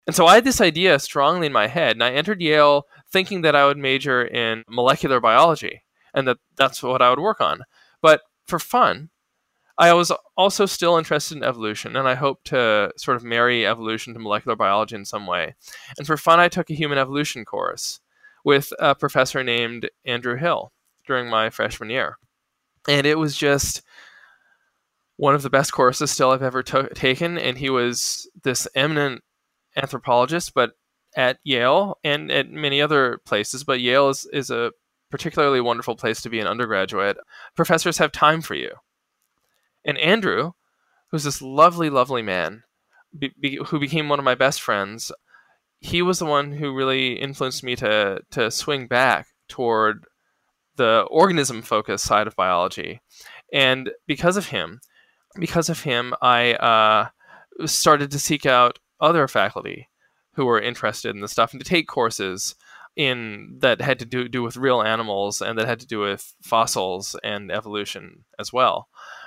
And so I had this idea strongly in my head, and I entered Yale thinking that I would major in molecular biology and that that's what I would work on. But for fun, I was also still interested in evolution, and I hoped to sort of marry evolution to molecular biology in some way. And for fun, I took a human evolution course with a professor named Andrew Hill during my freshman year. And it was just one of the best courses still I've ever taken. And he was this eminent anthropologist, but at Yale and at many other places. But Yale is a particularly wonderful place to be an undergraduate. Professors have time for you. And Andrew, who's this lovely, lovely man, who became one of my best friends, he was the one who really influenced me to swing back toward the organism focused side of biology. And because of him, I started to seek out other faculty who were interested in the stuff and to take courses in that had to do with real animals and that had to do with fossils and evolution as well.